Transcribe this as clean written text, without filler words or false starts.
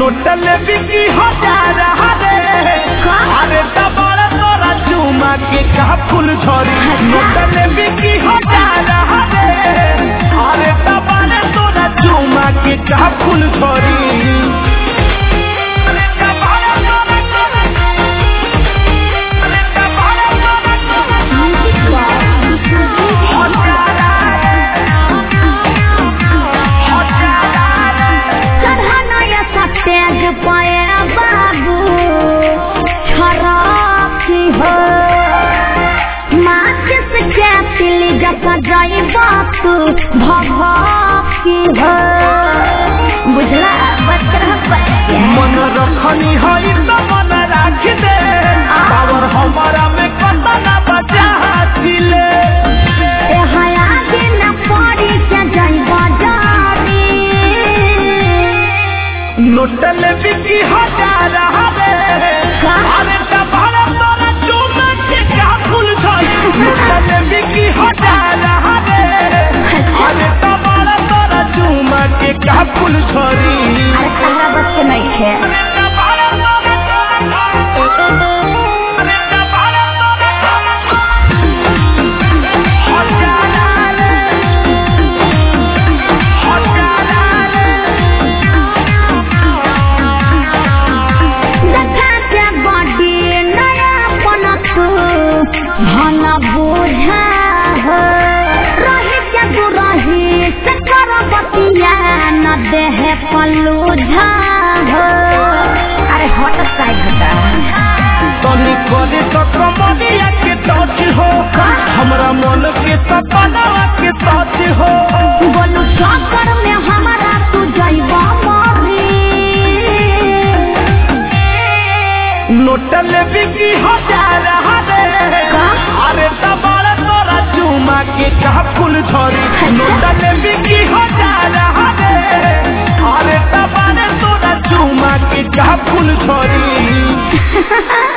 नोटल बिकी हजार रे अरे तबड़ तोरा चुमा के का फूल झरी नोटल बिकी हजार रे अरे तबड़ तोरा चुमा के का फूल झरी बुझला मन रखनी हई तो मन राख दे पावर हमारा में कतना बचा दिले आगे न पड़ी के जाइबा जारी नोटल बिकी हजार रे अरे तबड़ तोरा चुमा के का फूल झरी नोटल बिकी हजार रे अरे तबड़ तोरा चुमा के का फूल झरी अरे तहरा बस के नहीं है भला बोझा हो रही क्या दुरही से कर बतिया न देह पलूझा हो अरे हट साइड हटा तनी करे तो कमरिया के टच हो हमरा मन के सपना के सच हो बोलू चक्कर में हमारा तू जाइबा मरी नोटल बिकी हजार रे अरे तबड़ तोरा चुमा के का फूल झरी नोटल बिकी हजार रे अरे तबड़ तोरा चुमा के का फूल झरी